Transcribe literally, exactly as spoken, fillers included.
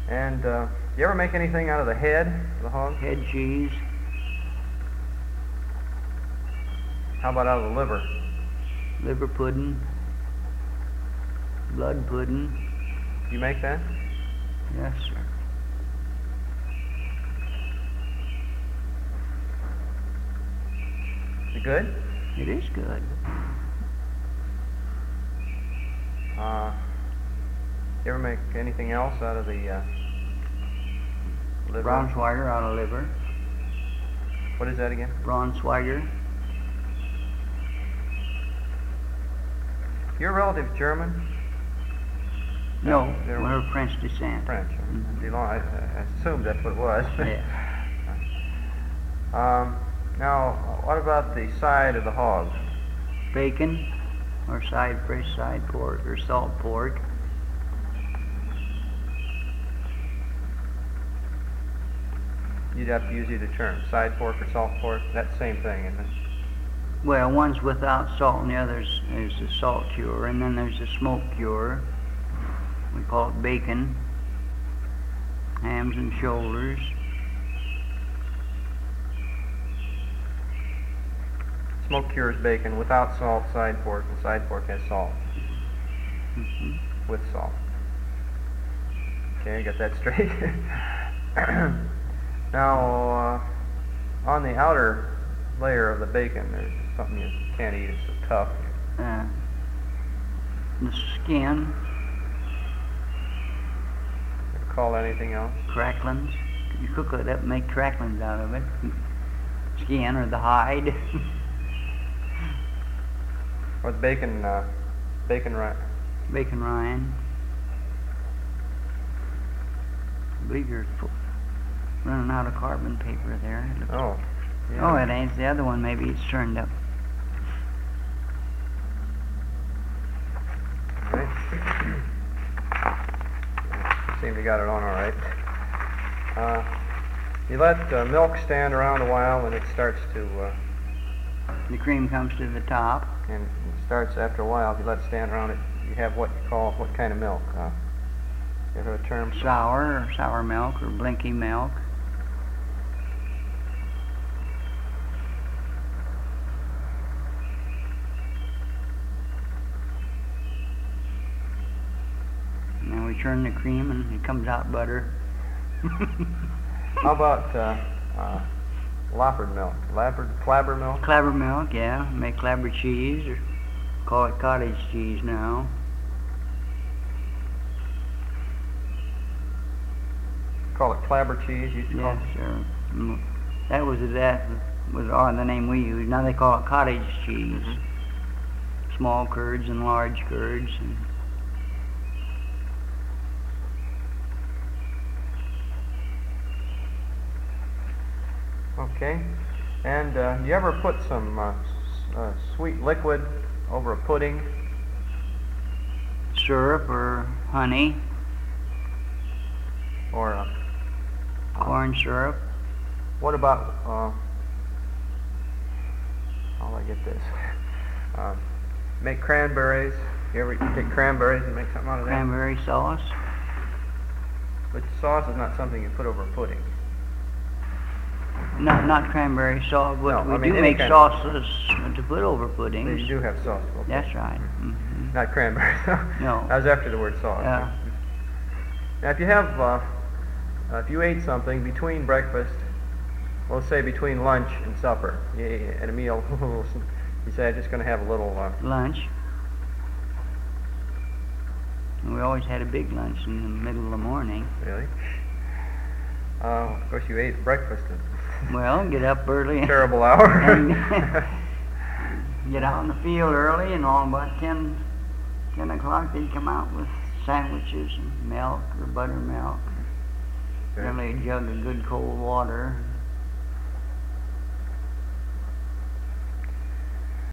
And uh, you ever make anything out of the head of the hog? Head cheese. How about out of the liver? Liver pudding. Blood pudding. You make that? Yes, sir. Is it good? It is good. Uh, you ever make anything else out of the uh, liver? Braunschweiger out of liver. What is that again? Braunschweiger. You're a relative German? No, They're we're of French descent. French. Mhm. Delon, I, I assumed that's what it was. Yeah. um, now, what about the side of the hog? Bacon, or side fresh side pork, or salt pork. You'd have to use either term, side pork or salt pork. That's the same thing, isn't it? Well, one's without salt, and the other's is the salt cure, and then there's the smoke cure. We call it bacon, hams and shoulders. Smoke cures bacon without salt, side pork, and side pork has salt. Mm-hmm. With salt. Okay, got that straight. Now, uh, on the outer layer of the bacon, there's something you can't eat. It's so tough. Uh, the skin, Ever call that anything else? cracklings. You cook it up and make cracklings out of it. Skin or the hide. Or the bacon, uh, bacon rind. Bacon rind. I believe you're fu- running out of carbon paper there. It looks- Oh. Yeah. Oh, it ain't. The other one, maybe it's turned up. All right. Seem to got it on all right. Uh, you let uh, milk stand around a while, and it starts to, uh, The cream comes to the top. and it starts after a while. If you let it stand around, it you have what you call what kind of milk? Uh, you have a term? Sour, or sour milk, or blinky milk. And then we churn the cream, and it comes out butter. How about uh, uh, Lofford milk? Labard, clabber milk? Clabber milk, yeah. Make clabber cheese, or call it cottage cheese now. Call it clabber cheese. Used to call Yes, it. sir. Mm. That was that was all the name we used. Now they call it cottage cheese. Mhm. Small curds and large curds. And Okay. And uh, you ever put some uh, s- uh, sweet liquid over a pudding? syrup or honey, Or uh, corn syrup. what about, uh, how do I get this? Uh, make cranberries. You ever take cranberries and make something out of that? Cranberry sauce. But sauce is not something you put over a pudding. Not not cranberry sauce, but No, we I mean do any make kind of- sauces to put over puddings. You do have sauce. Okay. That's right. hmm Not cranberries. No. That was after the word sauce. Yeah. Now, if you have, uh, uh, if you ate something between breakfast, well, let's say between lunch and supper, you, at a meal, you say, I'm just going to have a little, uh, Lunch. And we always had a big lunch in the middle of the morning. really? Uh, of course, you ate breakfast at Well, get up early. a terrible hour. and get out in the field early, and all about ten, ten o'clock they'd come out with sandwiches and milk or buttermilk. Okay. Generally a jug of good cold water.